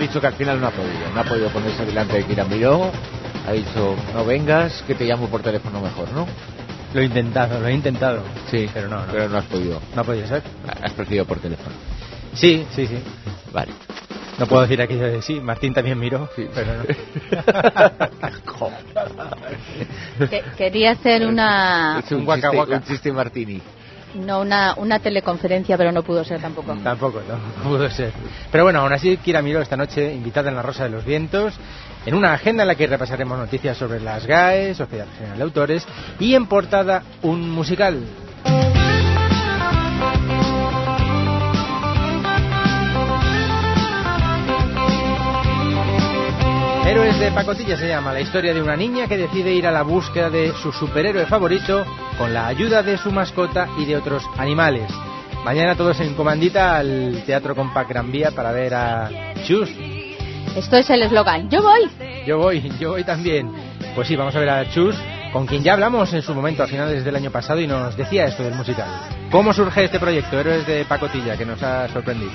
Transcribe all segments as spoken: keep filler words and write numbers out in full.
dicho que al final no ha podido, no ha podido ponerse delante de Kira Miró. Ha dicho, no vengas, que te llamo por teléfono mejor, ¿no? Lo he intentado, lo he intentado. Sí, pero no, no. Pero no has podido. No ha podido ser. Has preferido por teléfono. Sí, sí, sí. Vale. No puedo decir aquello de sí, Martín también miró, sí, pero no. que, quería hacer una... un, un, chiste, un chiste martini. No, una, una teleconferencia, pero no pudo ser tampoco. Tampoco, no, no pudo ser. Pero bueno, aún así, Kira Miró esta noche invitada en La Rosa de los Vientos, en una agenda en la que repasaremos noticias sobre las G A E, Sociedad General de Autores, y en portada un musical. Héroes de Pacotilla se llama, la historia de una niña que decide ir a la búsqueda de su superhéroe favorito con la ayuda de su mascota y de otros animales. Mañana todos en comandita al Teatro Compact Gran Vía para ver a Chus. Esto es el eslogan, yo voy. Yo voy, yo voy también. Pues sí, vamos a ver a Chus, con quien ya hablamos en su momento a finales del año pasado y nos decía esto del musical. ¿Cómo surge este proyecto, Héroes de Pacotilla, que nos ha sorprendido?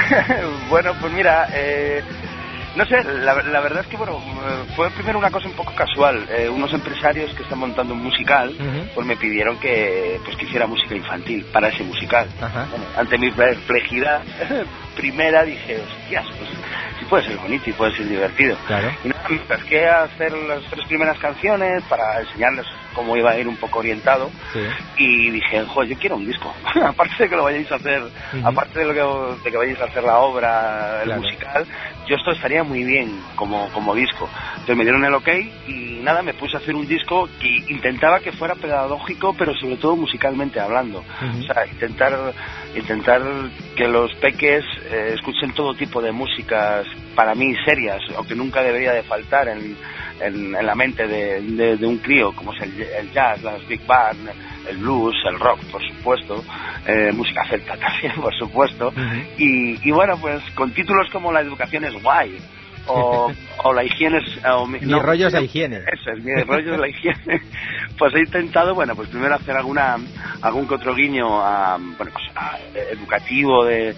Bueno, pues mira... Eh... No sé, la, la verdad es que bueno, fue primero una cosa un poco casual. Eh, unos empresarios que están montando un musical, uh-huh. pues me pidieron que pues que hiciera música infantil para ese musical. Uh-huh. Bueno, ante mi perplejidad primera dije, hostias, pues sí puede ser bonito y puede ser divertido. Claro. Y nada, me pesqué a hacer las tres primeras canciones para enseñarles cómo iba a ir un poco orientado. Sí. Y dije, joder, yo quiero un disco. Aparte de que lo vayáis a hacer, uh-huh. aparte de lo que, de que vayáis a hacer la obra, el claro. musical, yo esto estaría muy bien como, como disco. Entonces me dieron el ok y nada, me puse a hacer un disco que intentaba que fuera pedagógico, pero sobre todo musicalmente hablando. Uh-huh. O sea, intentar intentar que los peques eh, escuchen todo tipo de músicas, para mí serias, o que nunca debería de faltar en, en, en la mente de, de, de un crío, como es el, el jazz, las big band, el blues, el rock, por supuesto, eh, música celta también, por supuesto, uh-huh. y, y bueno, pues con títulos como La educación es guay, o, o la higiene es... O mi, mi no, rollo es la higiene. Eso es, mi rollo es la higiene. Pues he intentado, bueno, pues primero hacer alguna algún que otro guiño a, bueno, pues a, educativo, de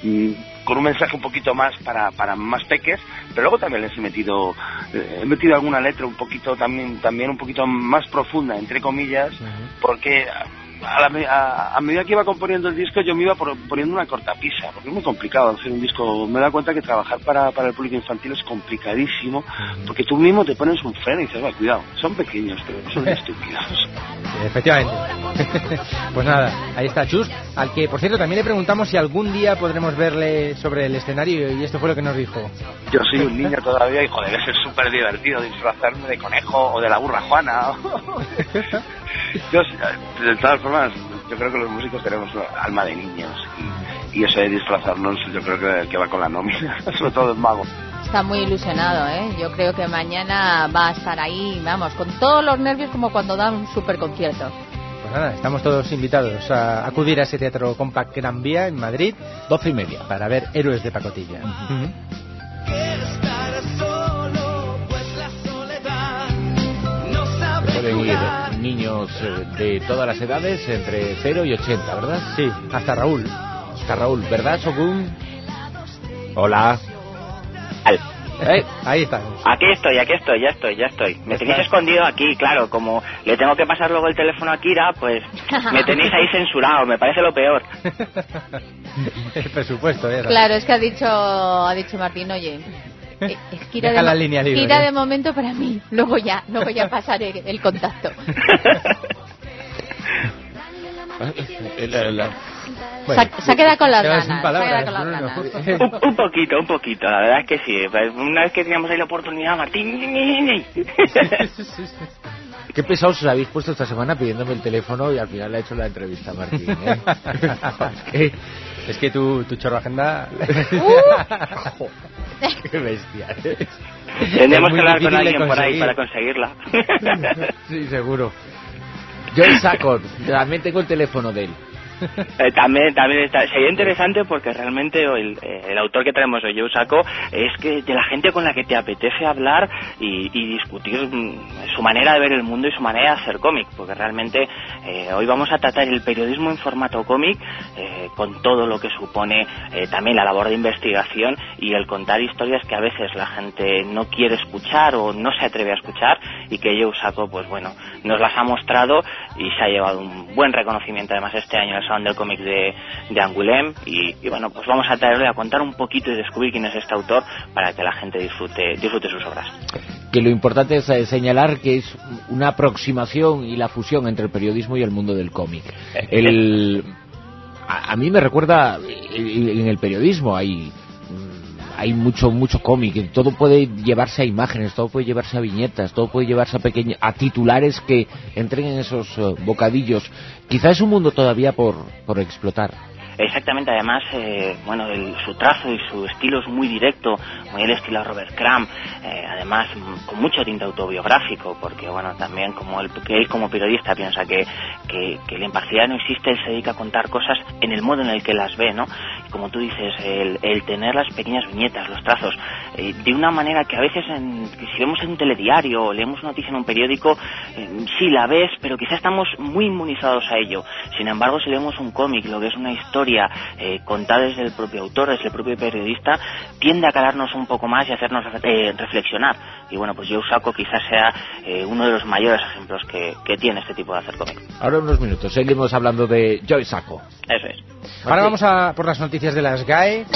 con un mensaje un poquito más para, para más peques, pero luego también les he metido he metido alguna letra un poquito también también un poquito más profunda, entre comillas, uh-huh. porque a, la, a, a medida que iba componiendo el disco yo me iba por, poniendo una cortapisa, porque es muy complicado hacer un disco. Me he dado cuenta que trabajar para, para el público infantil es complicadísimo, uh-huh. porque tú mismo te pones un freno y dices, va, cuidado, son pequeños, pero no son estúpidos. Efectivamente. Pues nada, ahí está Chus, al que por cierto también le preguntamos si algún día podremos verle sobre el escenario, y esto fue lo que nos dijo. Yo soy un niño todavía y joder, debe ser súper divertido disfrazarme de conejo o de la burra Juana. Yo, de todas formas, yo creo que los músicos tenemos alma de niños y, y eso de disfrazarnos yo creo que, que va con la nómina, sobre todo el mago. Está muy ilusionado, ¿eh? Yo creo que mañana va a estar ahí, vamos, con todos los nervios como cuando da un super concierto. Pues nada, estamos todos invitados a acudir a ese Teatro Compact Gran Vía en Madrid, doce y media, para ver Héroes de Pacotilla. Uh-huh. Uh-huh. Pueden ir niños de todas las edades, entre cero y ochenta, ¿verdad? Sí, hasta Raúl. Hasta Raúl, ¿verdad, Sokun? Hola. ¿Eh? Ahí está. Aquí estoy, aquí estoy, ya estoy, ya estoy. Me tenéis escondido aquí, claro, como le tengo que pasar luego el teléfono a Kira, pues me tenéis ahí censurado, me parece lo peor. El presupuesto, ¿eh? Claro, es que ha dicho, ha dicho Martín, oye, eh, Kira, de, la línea libre, Kira ¿eh? de momento para mí, luego ya, luego ya pasaré el contacto. la, la... Bueno, se, se ha quedado con las ganas, palabras, con las no, ganas. No. Un, un poquito, un poquito, la verdad es que sí. Una vez que teníamos ahí la oportunidad, Martín... Qué pesados os habéis puesto esta semana pidiéndome el teléfono y al final le ha hecho la entrevista a Martín, ¿eh? ¿Qué? Es que tu, tu chorro agenda... Uh. ¡Qué bestia! ¿eh? Tendremos que hablar con alguien por ahí para conseguirla. Sí, seguro. Yo el saco, también tengo el teléfono de él. Eh, también también está, sería interesante porque realmente el, el autor que traemos hoy, Joe Sacco, es que de la gente con la que te apetece hablar y, y discutir su manera de ver el mundo y su manera de hacer cómic, porque realmente eh, hoy vamos a tratar el periodismo en formato cómic eh, con todo lo que supone eh, también la labor de investigación y el contar historias que a veces la gente no quiere escuchar o no se atreve a escuchar, y que Joe Sacco, pues bueno, nos las ha mostrado y se ha llevado un buen reconocimiento además este año en el Salón del Cómic de, de Angoulême, y, y bueno, pues vamos a traerle a contar un poquito y descubrir quién es este autor para que la gente disfrute disfrute sus obras. Que lo importante es eh, señalar que es una aproximación y la fusión entre el periodismo y el mundo del cómic. El, a, a mí me recuerda, en el periodismo hay hay mucho mucho cómic, todo puede llevarse a imágenes, todo puede llevarse a viñetas, todo puede llevarse a pequeños, a titulares que entreguen esos uh, bocadillos. Quizá es un mundo todavía por por explotar. Exactamente, además, eh, bueno, el, su trazo y su estilo es muy directo, muy el estilo Robert Crumb, eh, además con mucho tinte autobiográfico, porque bueno, también como él, que él como periodista piensa que, que, que la imparcialidad no existe, él se dedica a contar cosas en el modo en el que las ve, ¿no? Y como tú dices, el, el tener las pequeñas viñetas, los trazos, eh, de una manera que a veces, en, si vemos en un telediario o leemos una noticia en un periódico, eh, sí la ves, pero quizá estamos muy inmunizados a ello. Sin embargo, si leemos un cómic, lo que es una historia Eh, contada desde el propio autor, desde el propio periodista, tiende a calarnos un poco más y hacernos eh, reflexionar. Y bueno, pues Joe Sacco quizás sea eh, uno de los mayores ejemplos que, que tiene este tipo de hacer cómic. Ahora en unos minutos seguimos hablando de Joe Sacco. Eso es. Ahora vamos a por las noticias de las G A E,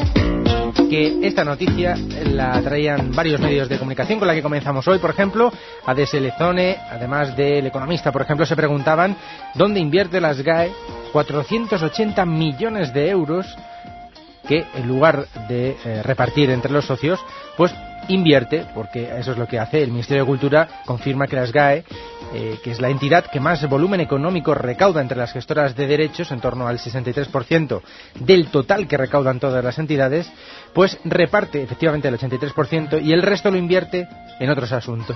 que esta noticia la traían varios medios de comunicación con la que comenzamos hoy. Por ejemplo, A D S L Zone, además del Economista, por ejemplo, se preguntaban dónde invierte las G A E cuatrocientos ochenta millones de euros que, en lugar de eh, repartir entre los socios, pues invierte, porque eso es lo que hace. El Ministerio de Cultura confirma que las G A E, eh, que es la entidad que más volumen económico recauda entre las gestoras de derechos, en torno al sesenta y tres por ciento del total que recaudan todas las entidades, pues reparte efectivamente el ochenta y tres por ciento y el resto lo invierte en otros asuntos.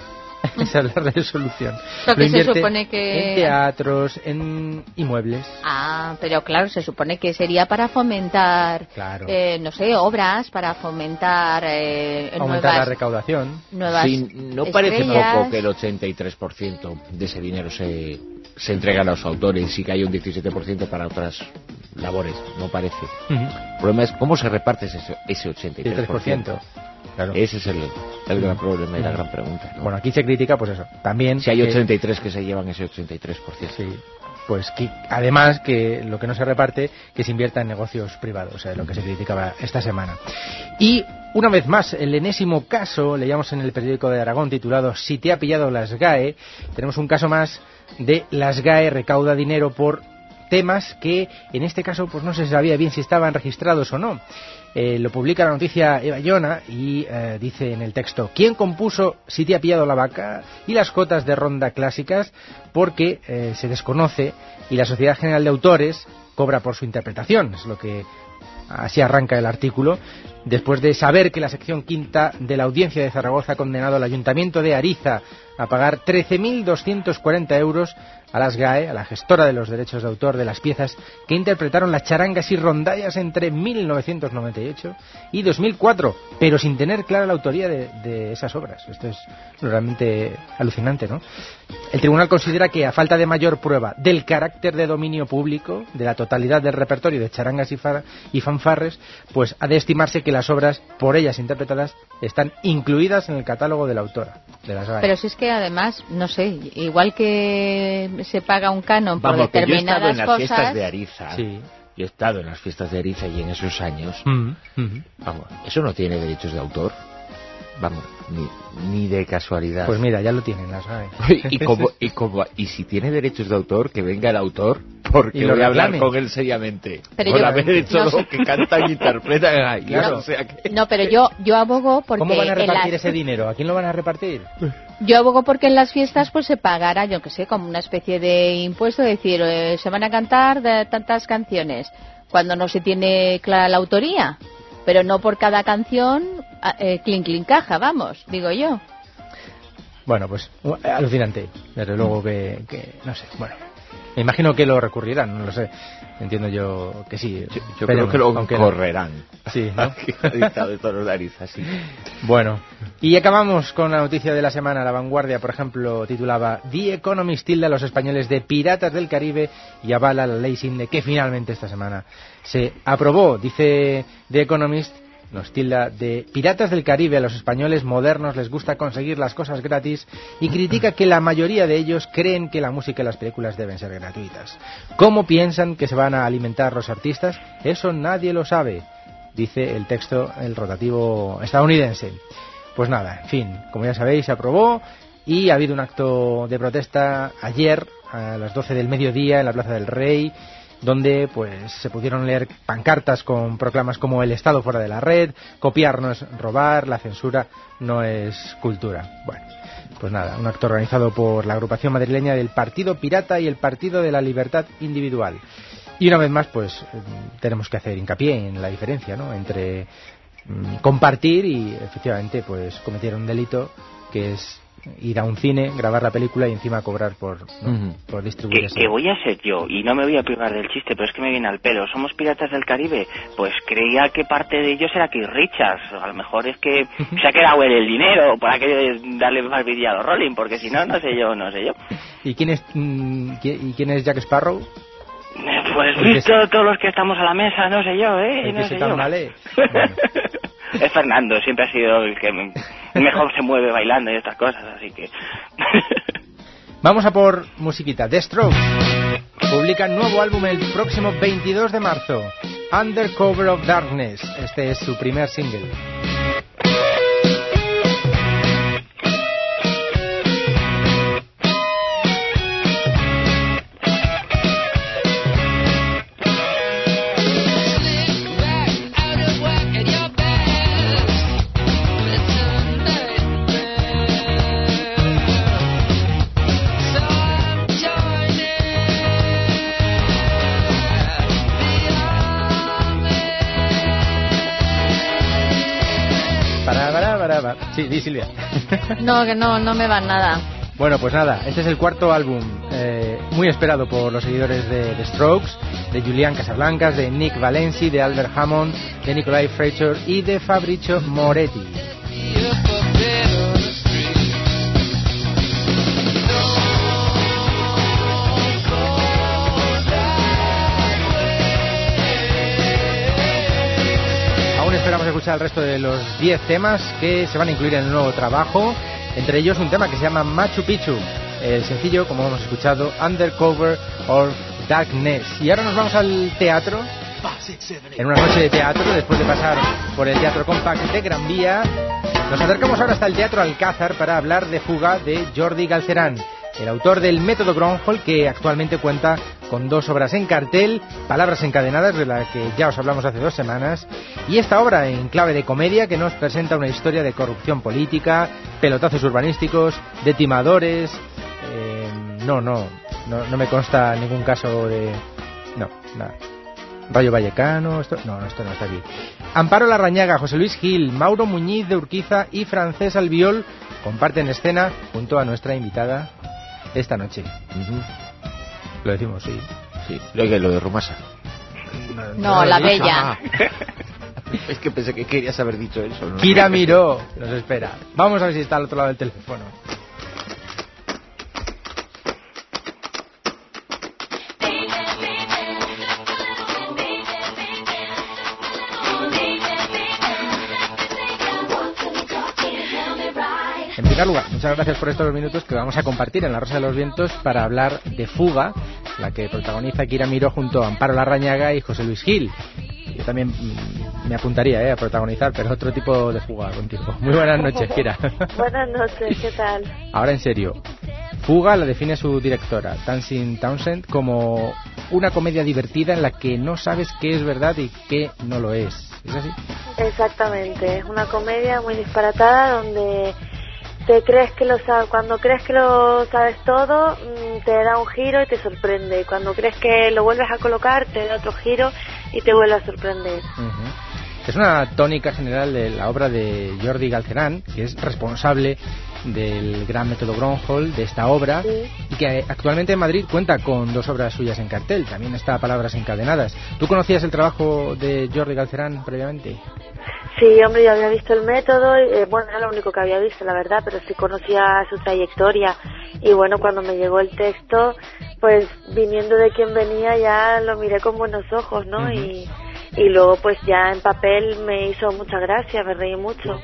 Esa es la resolución. Lo que lo se supone que... en teatros, en inmuebles. Ah, pero claro, se supone que sería para fomentar, claro. eh, no sé, obras, para fomentar eh, aumentar nuevas, la recaudación. Nuevas sí, no parece estrellas. poco que el ochenta y tres por ciento de ese dinero se, se entrega a los autores y que hay un diecisiete por ciento para otras labores, no parece. Uh-huh. El problema es cómo se reparte ese, ese ochenta y tres por ciento. Claro. Ese es el, el gran problema y la gran pregunta, ¿no? Bueno, aquí se critica, pues eso, también... Si hay ochenta y tres que, que se llevan ese ochenta y tres por ciento. Sí, pues que, además que lo que no se reparte, que se invierta en negocios privados, o sea, lo que se criticaba esta semana. Y una vez más, el enésimo caso, leíamos en el periódico de Aragón titulado "Si te ha pillado las G A E", tenemos un caso más de las G A E recauda dinero por temas que en este caso pues no se sabía bien si estaban registrados o no. Eh, lo publica la noticia Eva Llona y eh, dice en el texto: ¿quién compuso Si te ha pillado la vaca y las cotas de ronda clásicas? Porque eh, se desconoce y la Sociedad General de Autores cobra por su interpretación. Es lo que así arranca el artículo, después de saber que la sección quinta de la Audiencia de Zaragoza ha condenado al Ayuntamiento de Ariza a pagar trece mil doscientos cuarenta euros a las G A E, a la gestora de los derechos de autor de las piezas que interpretaron las charangas y rondallas entre mil novecientos noventa y ocho y dos mil cuatro, pero sin tener clara la autoría de, de esas obras. Esto es realmente alucinante, ¿no? El tribunal considera que, a falta de mayor prueba del carácter de dominio público de la totalidad del repertorio de charangas y, fa- y fanfarres, pues ha de estimarse que las obras por ellas interpretadas están incluidas en el catálogo de la autora, de las G A E. Pero si es que además, no sé, igual que se paga un canon por Vamos, determinadas que yo he estado en las cosas... fiestas de Ariza. Sí. Yo he estado en las fiestas de Ariza y en esos años, Mm, mm. vamos, eso no tiene derechos de autor, vamos, ni, ni de casualidad. Pues mira, ya lo tienen las G A E. y, como, y, como, y si tiene derechos de autor, que venga el autor, porque Y lo voy a hablar reclame. con él seriamente. Pero por yo- haber hecho no lo sé. que cantan y interpretan ahí. Claro. O sea que... No, pero yo yo abogo porque ¿Cómo van a en repartir las- ese dinero? ¿A quién lo van a repartir? yo abogo porque en las fiestas pues se pagará, yo que sé, como una especie de impuesto, es decir, eh, se van a cantar de tantas canciones cuando no se tiene clara la autoría, pero no por cada canción ah, eh, clink clink caja, vamos, digo yo. Bueno, pues uh, alucinante. Desde luego que, que no sé, bueno. Me imagino que lo recurrirán, no lo sé. Entiendo yo que sí. Yo, yo creo que lo correrán. Sí, ¿no? de todos los narices, sí. Bueno, y acabamos con la noticia de la semana. La Vanguardia, por ejemplo, titulaba The Economist tilda a los españoles de piratas del Caribe y avala la ley SINDE que finalmente esta semana se aprobó. Dice The Economist, nos tilda de piratas del Caribe. A los españoles modernos les gusta conseguir las cosas gratis y critica que la mayoría de ellos creen que la música y las películas deben ser gratuitas. ¿Cómo piensan que se van a alimentar los artistas? Eso nadie lo sabe, dice el texto, el rotativo estadounidense. Pues nada, en fin, como ya sabéis, se aprobó y ha habido un acto de protesta ayer a las doce del mediodía en la Plaza del Rey, donde pues se pudieron leer pancartas con proclamas como el Estado fuera de la red, copiar no es robar, la censura no es cultura. Bueno, pues nada, un acto organizado por la agrupación madrileña del Partido Pirata y el Partido de la Libertad Individual. Y una vez más, pues tenemos que hacer hincapié en la diferencia, ¿no?, entre mmm, compartir y efectivamente pues cometer un delito, que es ir a un cine, grabar la película y encima cobrar por, ¿no? uh-huh. por distribuir que, eso. Que voy a ser yo, y no me voy a privar del chiste, pero es que me viene al pelo. ¿Somos piratas del Caribe? Pues creía que parte de ellos era Keith Richards. A lo mejor es que se ha quedado él el dinero para que darle más vídeo a los Rolling, porque si no, no sé yo, no sé yo. ¿Y quién es, mm, ¿y quién es Jack Sparrow? Pues visto que... todos los que estamos a la mesa, no sé yo, ¿eh? No sé yo. Vale. Bueno. Es Fernando, siempre ha sido el que mejor se mueve bailando y estas cosas, así que... Vamos a por musiquita. The Strokes publican nuevo álbum el próximo veintidós de marzo, Under Cover of Darkness. Este es su primer single. Sí, di, Silvia. No, que no, no me van nada. Bueno, pues nada, este es el cuarto álbum eh, muy esperado por los seguidores de The Strokes, de Julian Casablancas, de Nick Valenci, de Albert Hammond, de Nikolai Fraiture y de Fabrizio Moretti. Esperamos escuchar el resto de los diez temas que se van a incluir en el nuevo trabajo, entre ellos un tema que se llama Machu Picchu, el sencillo, como hemos escuchado, Undercover of Darkness. Y ahora nos vamos al teatro, en una noche de teatro, después de pasar por el Teatro Compact de Gran Vía. Nos acercamos ahora hasta el Teatro Alcázar para hablar de Fuga de Jordi Galcerán, el autor del método Gronholm, que actualmente cuenta con dos obras en cartel, Palabras encadenadas, de la que ya os hablamos hace dos semanas, y esta obra en clave de comedia que nos presenta una historia de corrupción política, pelotazos urbanísticos, de timadores... Eh, no, no, no, no me consta ningún caso de... No, nada. Rayo Vallecano, esto... No, esto no está aquí. Amparo Larrañaga, José Luis Gil, Mauro Muñiz de Urquiza y Francés Albiol comparten escena junto a nuestra invitada esta noche. Uh-huh. Lo decimos, sí. Sí, lo que lo de Rumasa. No, no la bella. Ah. Es que pensé que querías haber dicho eso, ¿no? Kira Miró nos espera. Vamos a ver si está al otro lado del teléfono. En primer lugar, muchas gracias por estos minutos que vamos a compartir en La Rosa de los Vientos para hablar de Fuga, la que protagoniza Kira Miró junto a Amparo Larrañaga y José Luis Gil. Yo también me apuntaría eh, a protagonizar, pero otro tipo de Fuga contigo. Muy buenas noches, Kira. Buenas noches, ¿qué tal? Ahora en serio, Fuga la define su directora, Tamsin Townsend, como una comedia divertida en la que no sabes qué es verdad y qué no lo es. ¿Es así? Exactamente, es una comedia muy disparatada donde te crees que lo sabes, cuando crees que lo sabes todo, te da un giro y te sorprende. Cuando crees que lo vuelves a colocar, te da otro giro y te vuelve a sorprender. Uh-huh. Es una tónica general de la obra de Jordi Galcerán, que es responsable del gran método Gronholm, de esta obra, sí. Y que actualmente en Madrid cuenta con dos obras suyas en cartel. También está Palabras encadenadas. ¿Tú conocías el trabajo de Jordi Galcerán previamente? Sí, hombre, yo había visto el método, eh, bueno, era lo único que había visto, la verdad, pero sí conocía su trayectoria. Y bueno, cuando me llegó el texto, pues viniendo de quien venía ya lo miré con buenos ojos, ¿no? Uh-huh. y, y luego pues ya en papel me hizo mucha gracia, me reí mucho.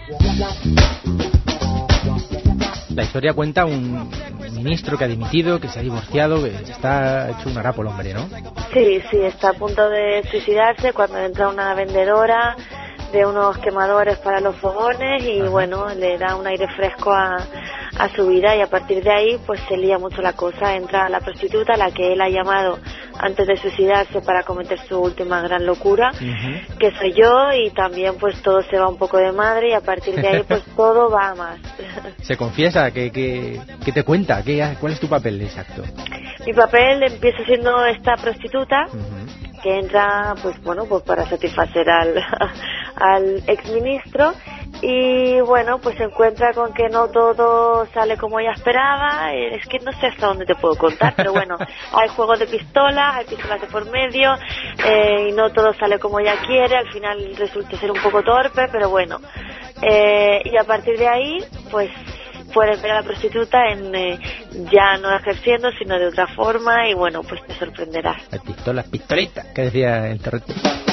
La historia cuenta un ministro que ha dimitido, que se ha divorciado, que está hecho un harapo el hombre, ¿no? Sí, sí, está a punto de suicidarse cuando entra una vendedora de unos quemadores para los fogones y Ajá. bueno, le da un aire fresco a, a su vida y a partir de ahí pues se lía mucho la cosa. Entra la prostituta, la que él ha llamado antes de suicidarse para cometer su última gran locura, uh-huh. que soy yo, y también pues todo se va un poco de madre y a partir de ahí pues todo va a más. Se confiesa, que, que, que te cuenta, que, ¿cuál es tu papel exacto? Mi papel empieza siendo esta prostituta, uh-huh. que entra pues bueno pues para satisfacer al, al exministro y bueno pues se encuentra con que no todo sale como ella esperaba. Es que no sé hasta dónde te puedo contar, pero bueno, hay juegos de pistolas, hay pistolas de por medio, eh, y no todo sale como ella quiere. Al final resulta ser un poco torpe, pero bueno, eh, y a partir de ahí pues puedes ver a la prostituta en eh, ya no ejerciendo sino de otra forma y bueno pues te sorprenderás. Las pistolas, pistolita, que decía el Torrete.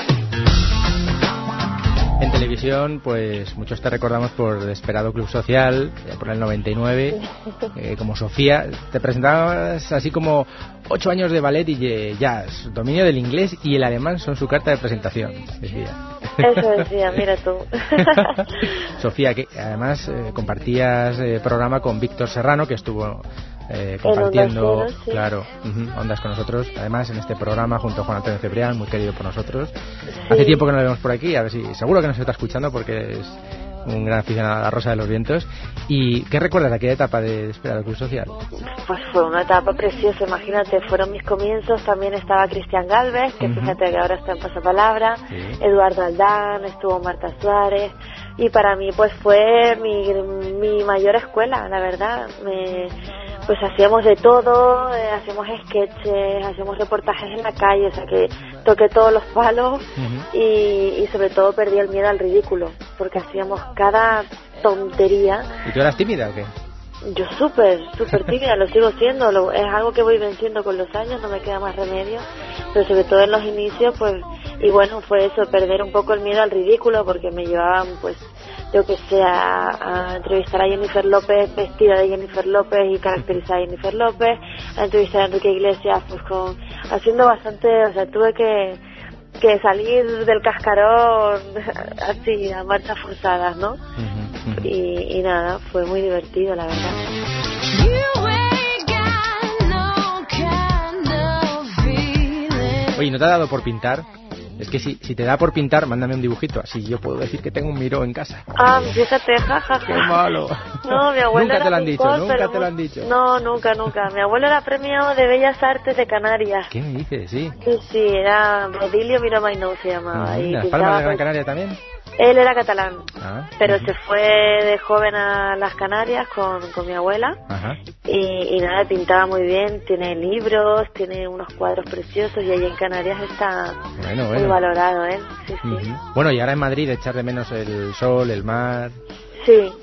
En televisión, pues muchos te recordamos por Desperado Club Social, por el noventa y nueve, eh, como Sofía. Te presentabas así como ocho años de ballet y jazz, dominio del inglés y el alemán son su carta de presentación, decía. Eso decía, mira tú. Sofía, que además eh, compartías eh, programa con Víctor Serrano, que estuvo eh, compartiendo, Ondas, sí. claro, uh-huh, ondas con nosotros, además en este programa junto a Juan Antonio Cebrián, muy querido por nosotros. Sí. Hace tiempo que no lo vemos por aquí, a ver si seguro que nos está escuchando porque es un gran aficionado a la Rosa de los Vientos. ¿Y qué recuerdas de aquella etapa de Desperado Club Social? Pues fue una etapa preciosa, imagínate, fueron mis comienzos. También estaba Cristian Galvez, que uh-huh. fíjate que ahora está en Pasapalabra, sí. Eduardo Aldán, estuvo Marta Suárez, y para mí pues fue mi, mi mayor escuela, la verdad. Me, pues hacíamos de todo, eh, hacíamos sketches, hacíamos reportajes en la calle, o sea que toqué todos los palos uh-huh. y, y sobre todo perdí el miedo al ridículo, porque hacíamos cada tontería. ¿Y tú eras tímida o qué? Yo súper, súper tímida, lo sigo siendo, lo, es algo que voy venciendo con los años, no me queda más remedio, pero sobre todo en los inicios, pues, y bueno, fue eso, perder un poco el miedo al ridículo, porque me llevaban, pues, yo que sé, a, a entrevistar a Jennifer López vestida de Jennifer López y caracterizada a Jennifer López, a entrevistar a Enrique Iglesias, pues, con, haciendo bastante, o sea, tuve que, que salir del cascarón así, a marchas forzadas, ¿no? Uh-huh. Y, y nada, fue muy divertido, la verdad. Oye, ¿no te ha dado por pintar? Es que si, si te da por pintar, mándame un dibujito, así yo puedo decir que tengo un Miró en casa. Ah, fíjate, jajaja. Qué malo. No, mi abuelo nunca te lo han pintor, dicho, nunca te lo han dicho. No, nunca, nunca. Mi abuelo era premio de Bellas Artes de Canarias. ¿Qué me dices? Sí. Sí, sí, era Rodilio Miró Mainou se llamaba. ¿Y Las Palmas de Gran Canaria también? Él era catalán, ah, pero uh-huh. se fue de joven a las Canarias con, con mi abuela. Ajá. y, y nada, pintaba muy bien, tiene libros, tiene unos cuadros preciosos y allí en Canarias está bueno, muy bueno. valorado, ¿eh? Sí, uh-huh. sí. Bueno, y ahora en Madrid echar de menos el sol, el mar. Sí.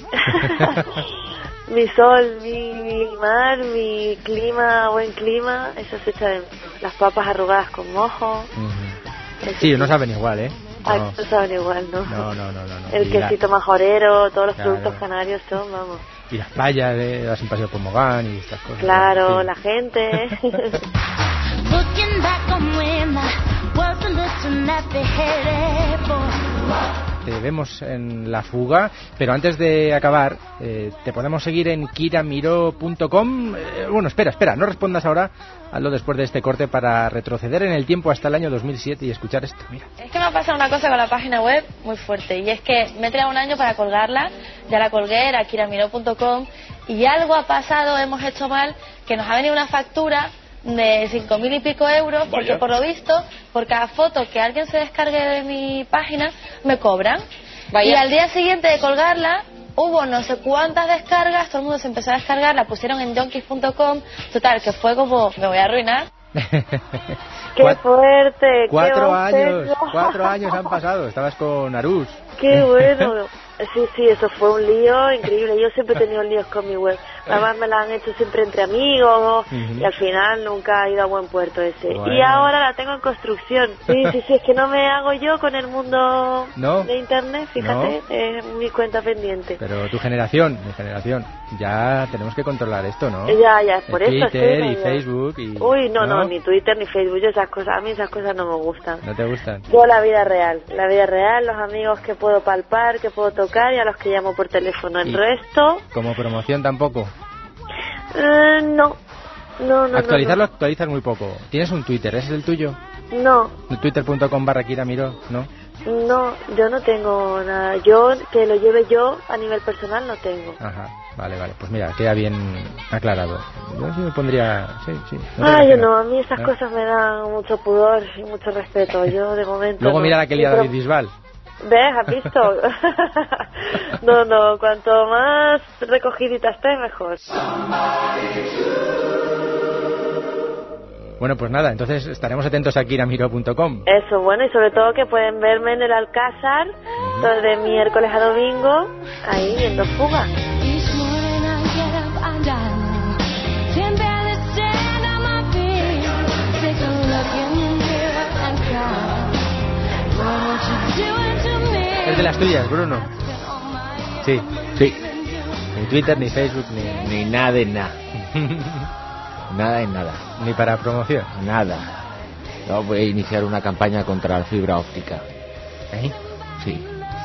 Mi sol, mi, mi mar, mi clima, buen clima, eso se echa de las papas arrugadas con mojo. Uh-huh. Sí, no saben igual, ¿eh? No. Ay, no saben igual, ¿no? No, no, no, no, no. El y quesito la... majorero, todos los claro. productos canarios son, vamos. Y las playas de las sin paseo por Mogán y estas cosas. Claro, sí. La gente. Te vemos en La Fuga, pero antes de acabar, eh, te podemos seguir en kiramiro punto com. Eh, bueno, espera, espera, no respondas ahora, hazlo después de este corte para retroceder en el tiempo hasta el año dos mil siete y escuchar esto. Mira. Es que me ha pasado una cosa con la página web muy fuerte, y es que me he tirado un año para colgarla, ya la colgué, era kiramiro punto com, y algo ha pasado, hemos hecho mal, que nos ha venido una factura de cinco mil y pico euros, porque Vaya. Por lo visto, por cada foto que alguien se descargue de mi página, me cobran. Vaya. Y al día siguiente de colgarla, hubo no sé cuántas descargas, todo el mundo se empezó a descargar, la pusieron en yonkis punto com, total, que fue como, me voy a arruinar. ¡Qué fuerte! Cuatro qué años, cuatro años han pasado, estabas con Arús. ¡Qué bueno! Sí, sí, eso fue un lío increíble. Yo siempre he tenido líos con mi web. Además me la han hecho siempre entre amigos uh-huh. y al final nunca ha ido a buen puerto ese. Bueno. Y ahora la tengo en construcción. Sí, sí, sí, es que no me hago yo con el mundo ¿No? de internet, fíjate, ¿No? es mi cuenta pendiente. Pero tu generación, mi generación, ya tenemos que controlar esto, ¿no? Ya, ya, es por el eso. Twitter sí, y ya. Facebook y... Uy, no, no, no, ni Twitter ni Facebook, yo esas cosas, a mí esas cosas no me gustan. ¿No te gustan? Yo la vida real, la vida real, los amigos que puedo palpar, que puedo tocar y a los que llamo por teléfono. El resto... ¿Como promoción tampoco? Uh, no, no, no. Actualizarlo, no, no. actualizas muy poco. ¿Tienes un Twitter? ¿Ese es el tuyo? No. twitter punto com barra Kira Miró, ¿no? No, yo no tengo nada. Yo, que lo lleve yo a nivel personal, no tengo. Ajá, vale, vale. Pues mira, queda bien aclarado. Yo sí me pondría... Sí, sí. No ah, yo no, a mí esas ¿no? cosas me dan mucho pudor y mucho respeto. Yo, de momento... Luego no. mira la que lía David Bisbal. ¿Ves? ¿Has visto? No, no, cuanto más recogidita esté, mejor. Bueno, pues nada, entonces estaremos atentos a kira miró punto com. Eso, bueno, y sobre todo que pueden verme en el Alcázar, uh-huh. de miércoles a domingo, ahí viendo Fuga. Es de las tuyas, Bruno. Sí. Sí. Ni Twitter, ni Facebook, ni... Ni nada de nada. Nada de nada. Ni para promoción. Nada. No, voy a iniciar una campaña contra la fibra óptica. ¿Eh? Sí.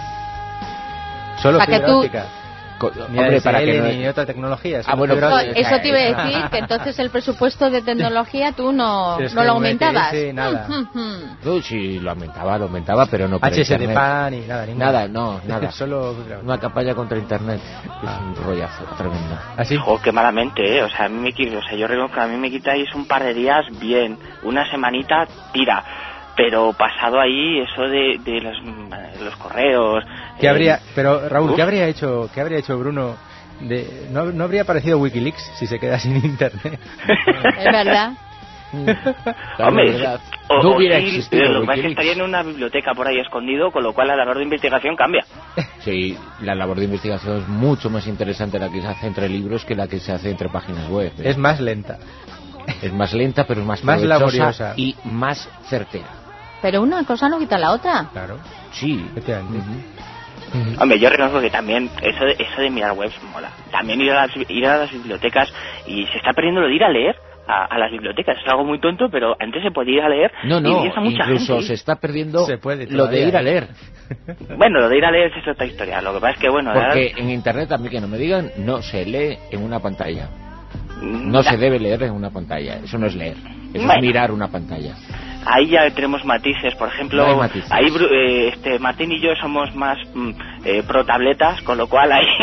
¿Solo para fibra que tú... óptica? Ni Hombre, para que no... ni otra tecnología. Ah, bueno, no, eso te iba a decir, que entonces el presupuesto de tecnología tú no, es no lo aumentabas. Sí, nada. No, sí, lo aumentaba, lo aumentaba, pero no por H S D internet. P A ni nada, ni nada. no, nada. Solo una campaña contra internet. Es ah. un rollazo tremendo. ¿Así? Oh, qué malamente, ¿eh? O sea, a mí me, o sea, yo reconozco que a mí me quitáis un par de días bien, una semanita tira. Pero pasado ahí eso de, de los, los correos. ¿Qué eh, habría? Pero Raúl, uf. ¿qué habría hecho? ¿Qué habría hecho Bruno? De, ¿no, ¿No habría aparecido Wikileaks si se queda sin internet? Es verdad. Hombre, verdad. O, no o hubiera sí, existido lo que pasa es que Wikileaks. estaría en una biblioteca por ahí escondido, con lo cual la labor de investigación cambia. Sí, la labor de investigación es mucho más interesante la que se hace entre libros que la que se hace entre páginas web. ¿eh? Es más lenta. Es más lenta, pero es más, más laboriosa y más certera. Pero una cosa no quita la otra. Claro. Sí. Efectivamente. Uh-huh. Uh-huh. Hombre, yo reconozco que también eso de, eso de mirar webs mola. También ir a, las, ir a las bibliotecas, y se está perdiendo lo de ir a leer a, a las bibliotecas. Es algo muy tonto, pero antes se podía ir a leer. No, no, y esa mucha incluso gente. se está perdiendo se puede, lo de ir a leer. Bueno, lo de ir a leer es otra historia. Lo que pasa es que, bueno... Porque ahora... en internet, también que no me digan, no se lee en una pantalla. No se debe leer en una pantalla. Eso no es leer. Eso bueno. es mirar una pantalla. Ahí ya tenemos matices, por ejemplo, no hay matices. ahí eh, este Martín y yo somos más mm, eh, pro tabletas, con lo cual ahí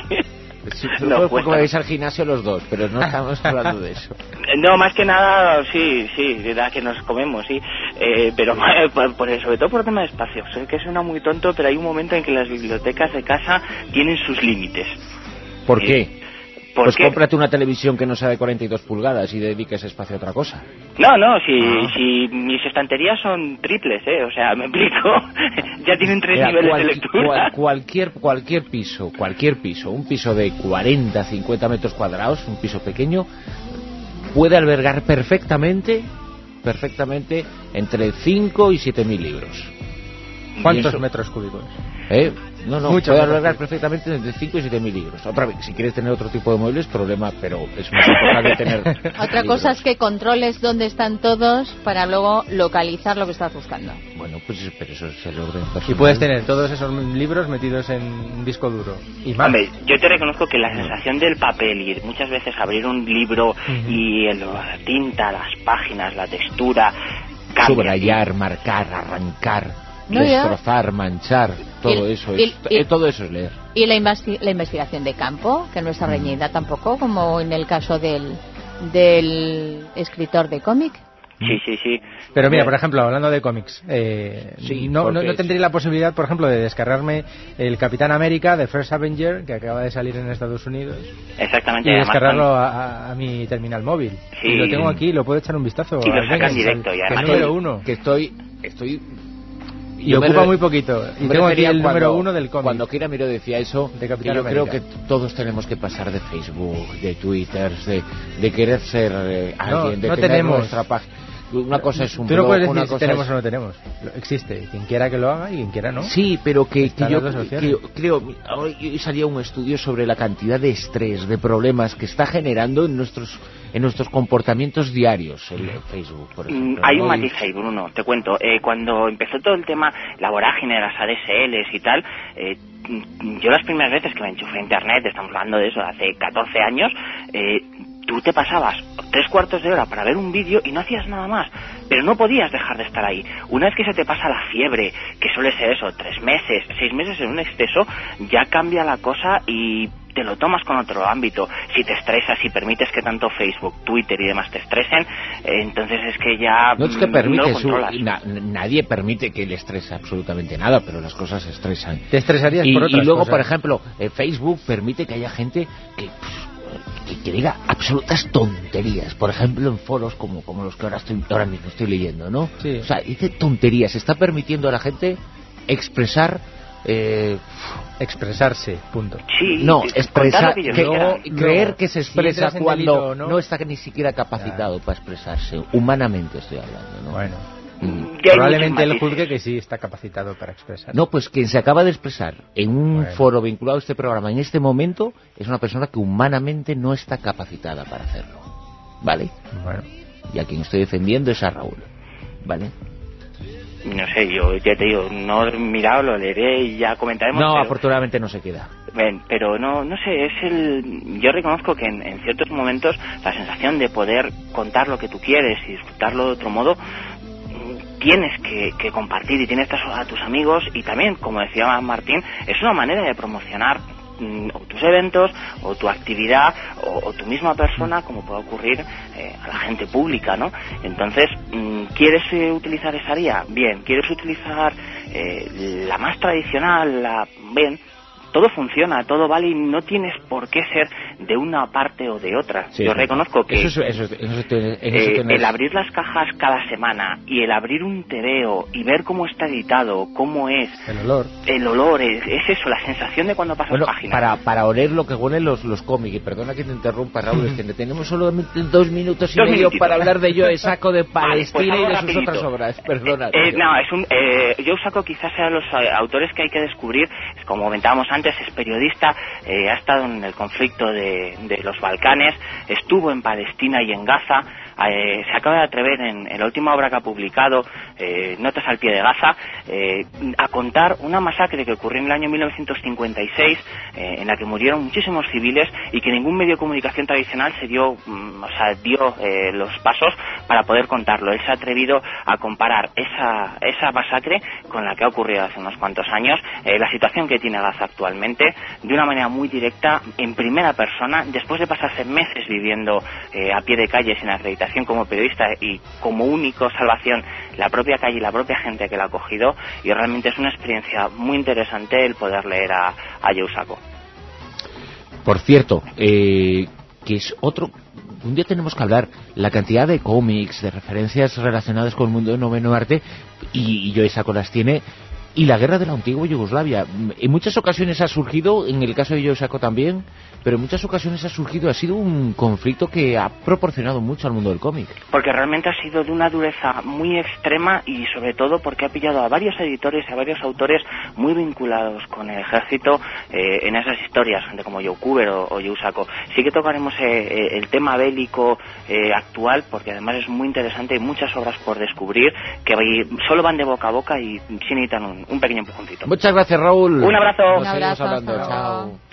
sí, no, porque vais al gimnasio los dos, pero no estamos hablando de eso. No, más que nada, sí, sí, la que nos comemos, sí, eh, pero por, por, sobre todo por tema de espacio. Sé que suena muy tonto, pero hay un momento en que las bibliotecas de casa tienen sus límites. ¿Por eh, qué? Pues qué? Cómprate una televisión que no sea de cuarenta y dos pulgadas y dedique ese espacio a otra cosa. No, no, si, ah. si mis estanterías son triples, ¿eh? O sea, me explico. Ya tienen tres Mira, niveles cual, de lectura. Cual, cualquier, cualquier piso, cualquier piso, un piso de cuarenta, cincuenta metros cuadrados, un piso pequeño, puede albergar perfectamente, perfectamente, entre cinco y siete mil libros. ¿Cuántos eso, metros cúbicos? ¿Eh? No, no, Mucho puede albergar perfectamente entre cinco y siete mil libros. Otra vez, si quieres tener otro tipo de muebles, problema, pero es más importante tener Otra libros. cosa es que controles dónde están todos para luego localizar lo que estás buscando. Bueno, pues pero eso es el orden personal. Y puedes tener todos esos libros metidos en un disco duro. Y más. Hombre, yo te reconozco que la sensación del papel y muchas veces abrir un libro uh-huh. y el, la tinta, las páginas, la textura... Cambia. Subrayar, marcar, arrancar... No, destrozar, manchar, todo y, eso es, y, eh, todo eso es leer. Y la, investi- la investigación de campo, que no está reñida tampoco, como en el caso del del escritor de cómic. Sí, sí, sí. Pero mira, por ejemplo, hablando de cómics, eh, sí, no, no, no tendría la posibilidad, por ejemplo, de descargarme el Capitán América de First Avenger, que acaba de salir en Estados Unidos. Exactamente. Y descargarlo a, a mi terminal móvil. Sí. Y lo tengo aquí, lo puedo echar un vistazo. Y lo sacan directo. Y además el número uno. Que estoy... estoy y ocupa muy poquito. Y tengo aquí el cuando, número uno del cómic. Cuando Kira Miró decía eso, de que yo América. Creo que todos tenemos que pasar de Facebook, de Twitter, de, de querer ser eh, no, alguien, de no tener tenemos nuestra página. Una cosa es un Tú no blog, puedes decir una si cosa tenemos es... o no tenemos. Existe. Quien quiera que lo haga y quien quiera no. Sí, pero que, que yo creo, creo... Hoy salía un estudio sobre la cantidad de estrés, de problemas que está generando en nuestros en nuestros comportamientos diarios el Facebook, por ejemplo. Hay un matiz ahí, Bruno. Te cuento. Eh, cuando empezó todo el tema, la vorágine de las A D S Ls y tal... Eh, yo las primeras veces que me enchufé a internet, estamos hablando de eso hace catorce años, eh, tú te pasabas tres cuartos de hora para ver un vídeo y no hacías nada más, pero no podías dejar de estar ahí. Una vez que se te pasa la fiebre, que suele ser eso, tres meses, seis meses en un exceso, ya cambia la cosa y te lo tomas con otro ámbito. Si te estresas, si permites que tanto Facebook, Twitter y demás te estresen, eh, entonces es que ya no es que permite, no lo controlas. Su, na, nadie permite que le estrese absolutamente nada, pero las cosas se estresan. Te estresarías y, por otras y luego, cosas. Por ejemplo, eh, Facebook permite que haya gente que... Que, que diga absolutas tonterías, por ejemplo en foros como, como los que ahora estoy ahora mismo estoy leyendo, ¿no? Sí. O sea, dice tonterías, está permitiendo a la gente expresar eh, expresarse, punto. Sí, no, expresar, que, no, creer no. que se expresa si cuando delito, ¿no? no está ni siquiera capacitado claro. para expresarse, humanamente estoy hablando, ¿no? Bueno. Mm. Probablemente él juzgue que sí está capacitado para expresar. No, pues quien se acaba de expresar en un bueno. foro vinculado a este programa en este momento es una persona que humanamente no está capacitada para hacerlo, ¿vale? Bueno. Y a quien estoy defendiendo es a Raúl, ¿vale? No sé, yo ya te digo, no he mirado, lo leeré y ya comentaremos. No, pero... afortunadamente no se queda. Ven, pero no, no sé, es el... Yo reconozco que en, en ciertos momentos la sensación de poder contar lo que tú quieres y disfrutarlo de otro modo tienes que, que compartir y tienes a tus amigos y también, como decía Martín, es una manera de promocionar mm, o tus eventos o tu actividad o, o tu misma persona, como puede ocurrir eh, a la gente pública, ¿no? Entonces, mm, ¿quieres eh, utilizar esa vía? Bien. ¿Quieres utilizar eh, la más tradicional? La... Bien. Todo funciona, todo vale y no tienes por qué ser de una parte o de otra. Sí, Yo reconozco que eso es, eso es, eso es, eso es, eh, el abrir las cajas cada semana y el abrir un tebeo y ver cómo está editado, cómo es... El olor. El olor, es, es eso, la sensación de cuando pasas bueno, páginas. Para, para oler lo que huelen los, los cómics, y perdona que te interrumpa, Raúl, es que tenemos solo dos minutos y dos medio minutitos. para hablar de Joe Sacco de Palestina vale, pues y de rapidito. sus otras obras. Perdona. Eh, no, es un... Eh, Joe Sacco quizás sea de los autores que hay que descubrir, como comentábamos antes, es periodista, Eh, ha estado en el conflicto de, de los Balcanes, estuvo en Palestina y en Gaza, eh, se acaba de atrever en, en la última obra que ha publicado, eh, Notas al pie de Gaza, eh, a contar una masacre que ocurrió en el año mil novecientos cincuenta y seis, eh, en la que murieron muchísimos civiles y que ningún medio de comunicación tradicional se dio, mm, o sea, dio eh, los pasos para poder contarlo. Él se ha atrevido a comparar esa, esa masacre con la que ha ocurrido hace unos cuantos años, eh, la situación que tiene Gaza actualmente, de una manera muy directa, en primera persona, después de pasarse meses viviendo eh, a pie de calle sin acreditación como periodista y como único salvación la propia calle y la propia gente que la ha acogido, y realmente es una experiencia muy interesante el poder leer a, a Joe Sacco. Por cierto, eh, que es otro... Un día tenemos que hablar la cantidad de cómics, de referencias relacionadas con el mundo del noveno arte, y, y Joe Sacco las tiene. Y la guerra de la antigua Yugoslavia, en muchas ocasiones ha surgido, en el caso de Joe Sacco también, pero en muchas ocasiones ha surgido, ha sido un conflicto que ha proporcionado mucho al mundo del cómic. Porque realmente ha sido de una dureza muy extrema y sobre todo porque ha pillado a varios editores, a varios autores muy vinculados con el ejército eh, en esas historias, gente como Joe Kubert o, o Joe Sacco. Sí que tocaremos eh, el tema bélico eh, actual, porque además es muy interesante, hay muchas obras por descubrir que solo van de boca a boca y sí necesitan un, un pequeño empujoncito. Muchas gracias, Raúl. Un abrazo. Nos Un seguimos abrazo, hablando. hasta luego. Chao.